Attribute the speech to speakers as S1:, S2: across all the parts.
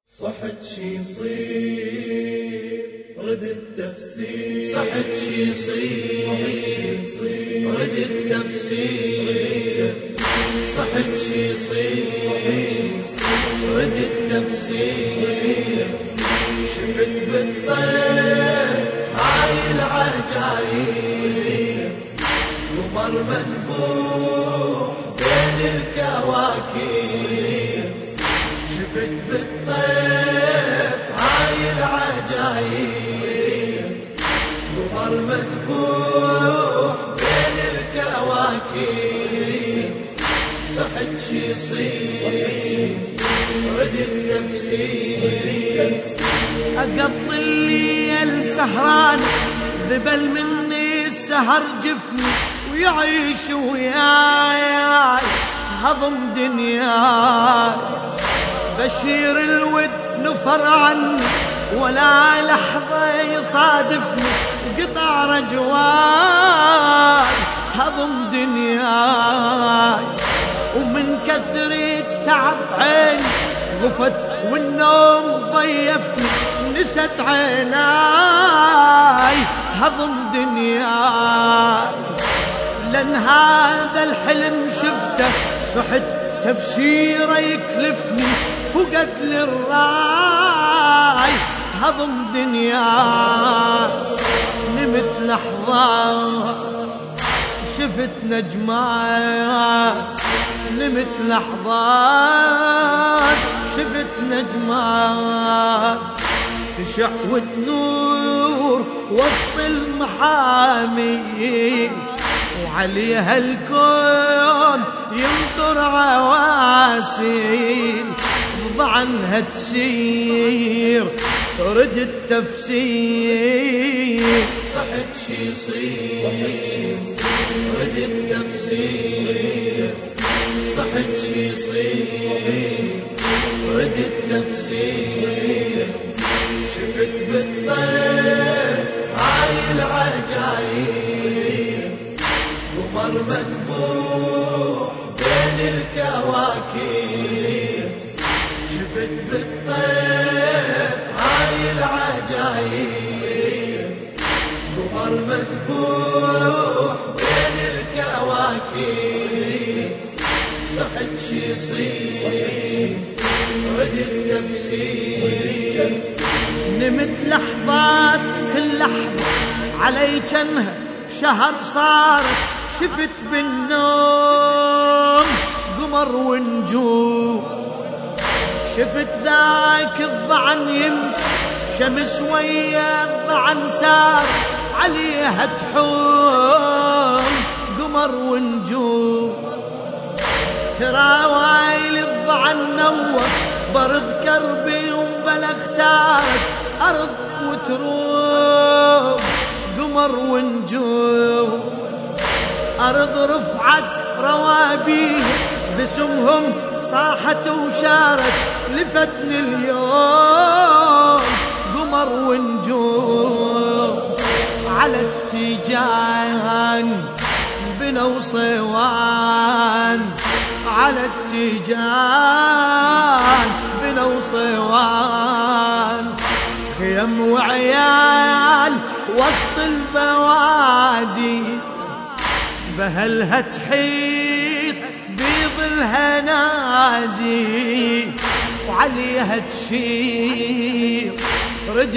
S1: صحت شي يصير رد التفسير،
S2: صحت شي يصير رد التفسير، صحت شي يصير رد التفسير. شفت بالطير هاي العجايب، قمر مذبوح بين الكواكب. شفت بالطيف هاي العجايب، قمر مذبوح بين الكواكب. صحت شي يصير رد التفسير.
S3: أقضي الليل سهران، ذبل مني السهر جفني، ويعيش وياي هضم دنياي. بشير الود نفر عني، ولا لحظة يصادفني، قطع رجواي هضم دنياي. ومن كثر التعب عيني غفت، والنوم ضيفني، نست عيناي هضم دنياي. لأن هذا الحلم شفته صحت تفسيره يكلفني، فقت للراي هضم دنياي. نمت لحظة شفت نجمات، نمت لحظات شفت نجمات، تشع وتنور وسط المحامي، وعليها الكون يمطر عواسي. فض عنها تسير رد التفسير.
S2: صحت شي يصير رد التفسير، صحت شي يصير رد التفسير. شفت بالطير هاي العجايب، قمر مذبوح بين الكواكب. شفت بالطير هاي العجايب، قمر مذبوح بين الكواكب. صحت شي يصير رد التفسير.
S3: نمت لحظات كل لحظة علي جنها شهر صارت. شفت بالنوم قمر ونجوم، شفت ذاك الضعن يمشي شمس ويا الضعن سار، عليها تحوم قمر ونجوم. ترى وايل الضعن نوف برد كربي وبلا اختارت، أرض وتروم قمر ونجوم. أرض رفعت روابيه باسمهم صاحت وشارت، لفتني اليوم قمر ونجوم. على التيجان بنوا صوان، على التيجان بنوا صوان. خيم وعيال وسط البوادي، بهلها تحيط بظلها نادي، وعليها تشير رد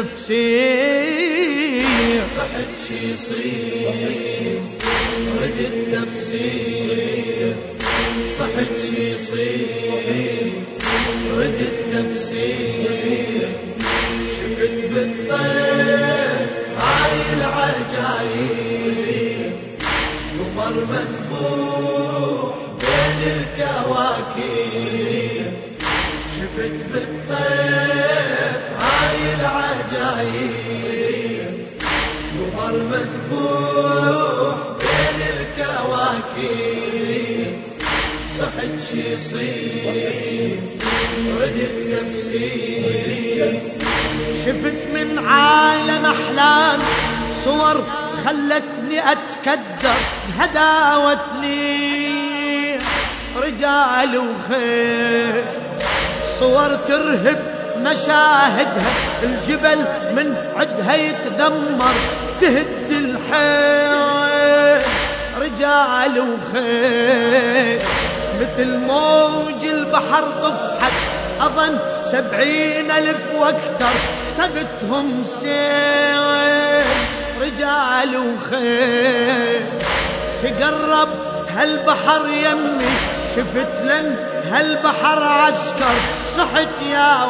S3: التفسير.
S2: صحت شي يصير رد التفسير، صحت شي يصير رد التفسير. شفت بالطير هاي العجايب، قمر مذبوح بين الكواكب. شفت بالطير هاي العجايب، قمر مذبوح بين الكواكب. صحت شي يصير رد التفسير.
S3: شفت من عالم أحلام صور خلتني أتكدر، هداوت لي رجال وخير. صور ترهب مشاهدها، الجبل من عدها يتذمر، تهد الحيل رجال وخيل، مثل موج البحر طفحت أظن 70,000 وأكثر، سبتهم سيل رجال وخيل. تقرب هالبحر يمي، شفت لن هالبحر عسكر، صحت يا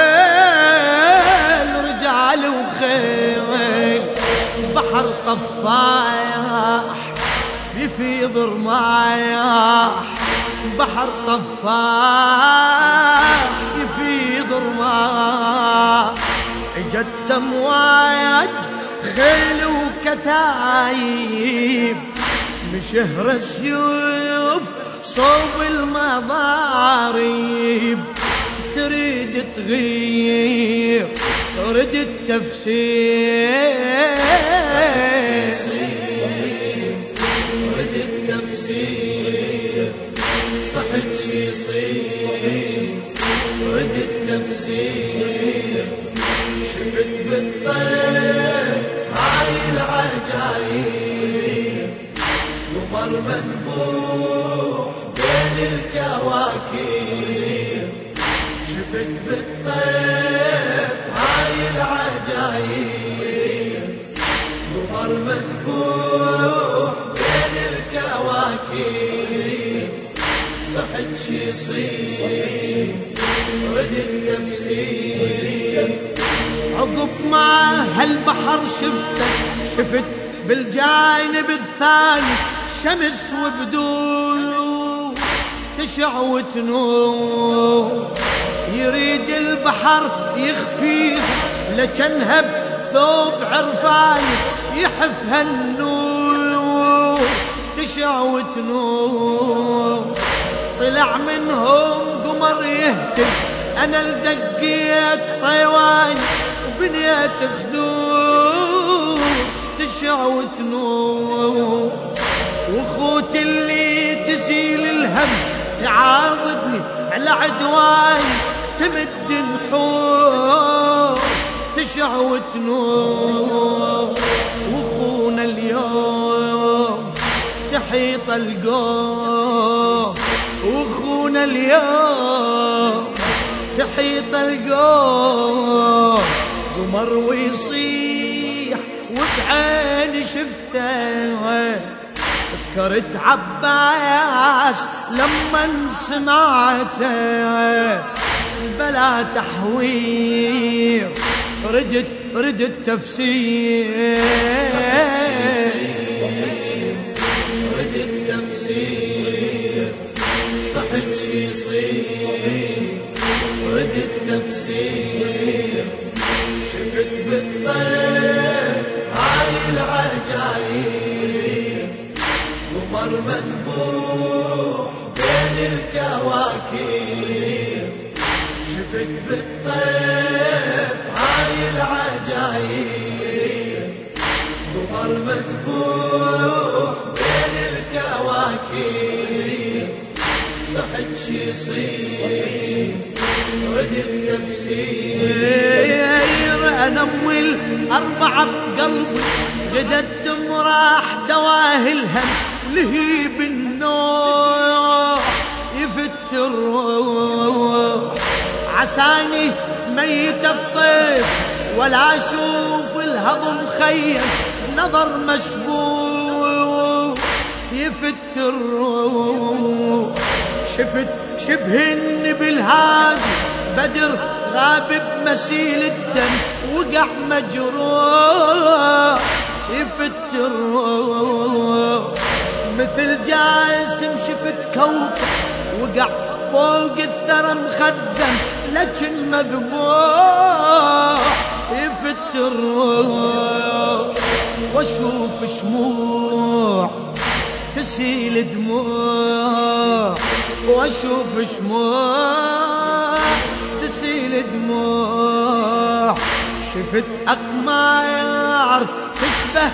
S3: ويل رجال وخيل. بحر طفاح يفيض رماح، بحر طفاح يفيض رماح، اجت امواج خيل وكتايب، مشهر السيوف صوب المضاريب، تريد تغير رد التفسير،
S2: رد التفسير، صحت شي يصير، رد التفسير، شفت بالطير هاي العجايب، قمر مذبوح بين الكواكب، شفت بالطير هاي العجايب، قمر مذبوح بين الكواكب، صحت شي يصير، رد التفسير.
S3: عقب ما هالبحر شفت بالجانب الثاني شمس وبدور تشع وتنور، يريد البحر يخفيها لجنها بثوب عرفاني، يحفها النور تشع وتنور. طلع منهم قمر يهتف، أنا لدقيت صيواني وبنيت خدود تشع وتنور، وخوت اللي تسيل الهم تعاضدني على عدواني، تمد نحور تشع وتنور. وخونا اليوم تحيط القوم، وخونا اليوم تحيط القوم، قمر ويصيح وبعيني شفته، ذكرت عباس لما سمعته، بلا تحوير ردت تفسير،
S2: رد التفسير، صحت شي يصير، رد التفسير، شفت بالطير هاي العجايب، قمر مذبوح بين الكواكب، شفت بالطير هاي العجايب، قمر مذبوح بين الكواكب، صحت شي يصير، رد التفسير.
S3: أنا أمي الأربعة بقلبي غدت تمراح دواهي الهم، لهيب النوح يفت الروح، عساني ميت الطيف ولا أشوف الهضم خيم، نظر مشبوه يفت الروح. شفت شبه النبي الهادي بدر غاب بمسيل الدم، وقع مجروح يفت الروح. مثل جاسم شفت كوكب وقع فوق الثرى مخدم، لكن مذبوح يفت الروح. واشوف شموع تسيل دموع، واشوف شموع تسيل دموع. شفت اقمار تشبه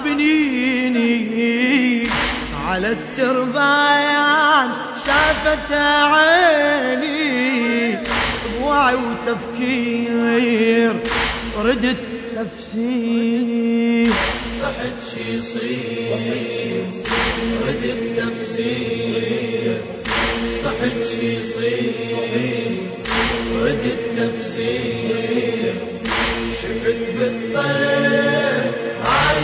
S3: بنيني على التربايان، شافت عيني وتفكير ردت تفسير
S2: صحت شي يصير رد التفسير صحت شي يصير رد التفسير شفت بالطير هاي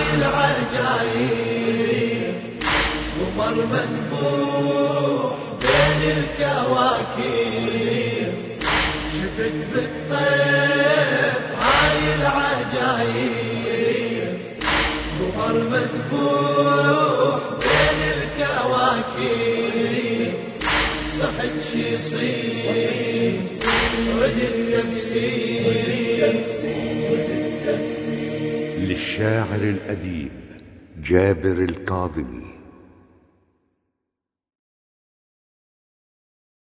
S2: العجايب قمر مذبوح بين الكواكب شفت بالطير هاي العجايب قمر مذبوح بين الكواكب صحت شي يصير رد التفسير.
S4: للشاعر الأديب جابر الكاظمي.